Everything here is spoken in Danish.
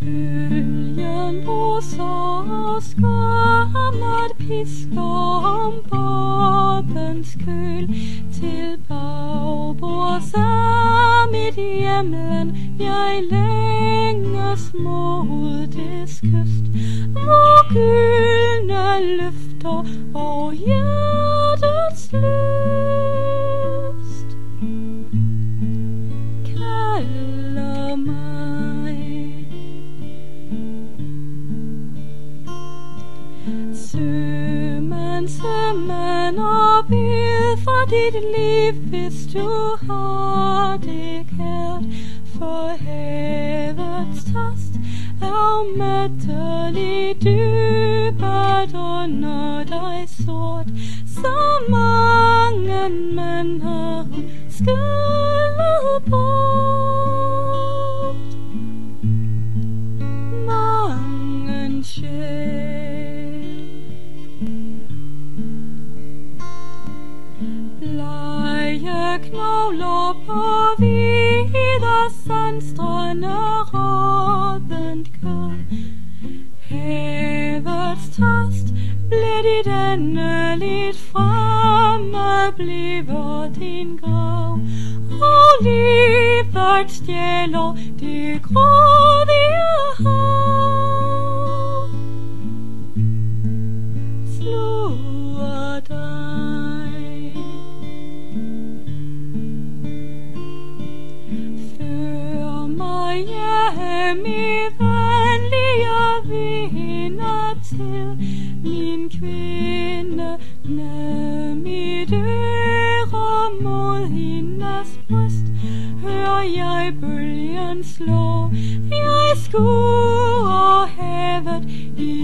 Bølgen bruser og skammet pisker om bådens køl. Til bagbords af mit hjemland jeg længes mod dets kyst, hvor gyldne løfter og hjertets lyst kalder mig. Sømand og bed for dit liv, hvis du har det kært, for havets tast er umættelig dybet under dig sort, så mange mænd har skyllet bort. Mange sjæl blege knogler på videre sandstrande rådent kød. Havets tast blev dit endeligt fremme, bliver din grav, og livet stjæler det grådige hav. Sluger dig, før mig hjem i venlige vinder til min kvinde, ned mit øre mod hendes bryst. Hører jeg bølgen slå, jeg skuer havet i